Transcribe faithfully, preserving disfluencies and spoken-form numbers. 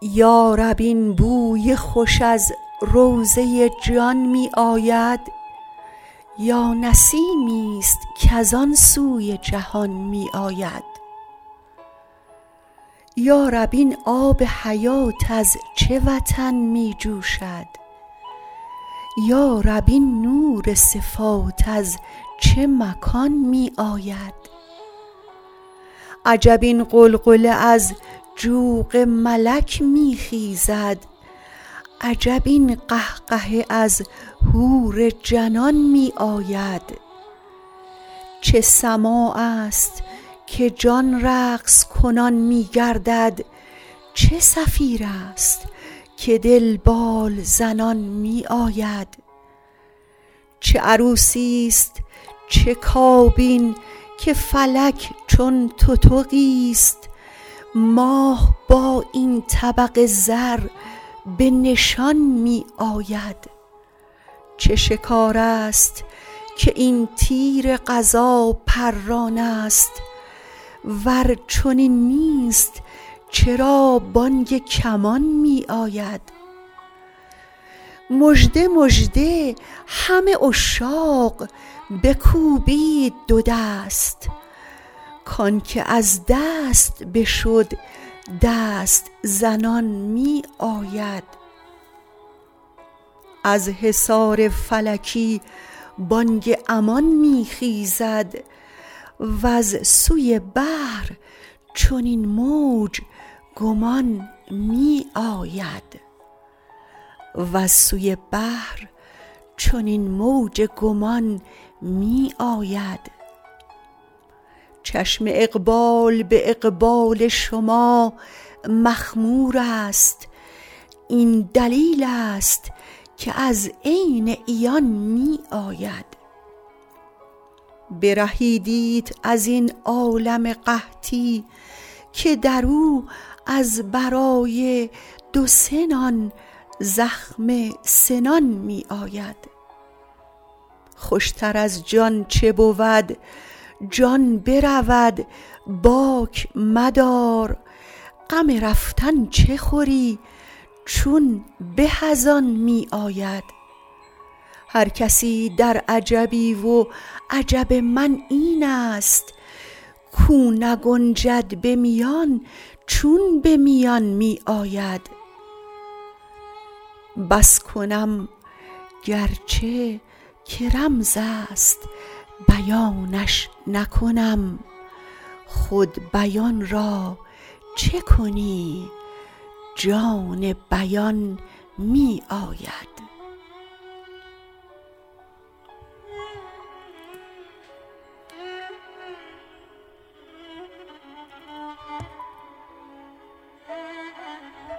یا رب این بوی خوش از روضه جان می آید، یا نسیمی است کز آن سوی جهان می آید. یا رب این آب حیات از چه وطن می جوشد، یا رب این نور صفات از چه مکان می آید. عجب این غلغله از جوق ملک می خیزد، عجب این قهقهه از حور جنان می آید. چه سماع است که جان رقص کنان می گردد، چه صفیر است که دل بال زنان می آید. چه عروسی است چه کابین که فلک چون تتقی است، ماه با این طبق زر به نشان می آید. چه شکار است که این تیر قضا پران است، ور چنین نیست چرا بانگ کمان می آید. مژده مژده همه عشاق بکوبید دو دست، کانکه از دست بشد دست زنان می آید. از حصار فلکی بانگ امان می خیزد، وز سوی بحر چنین موج گمان می آید. وز سوی بحر چنین موج گمان می آید. چشم اقبال به اقبال شما مخمور است، این دلیل است که از عین عیان می آید. برهیدیت از این عالم قحطی که در او از برای دو سه نان زخم سنان می آید. خوشتر از جان چه بود جان برود باک مدار، غم رفتن چه خوری چون به از آن می آید. هر کسی در عجبی و عجب من این است، کو نگنجد به میان چون به میان می آید. بس کنم گرچه که رمز است بیانش نکنم، خود بیان را چه کنی جان بیان می آید.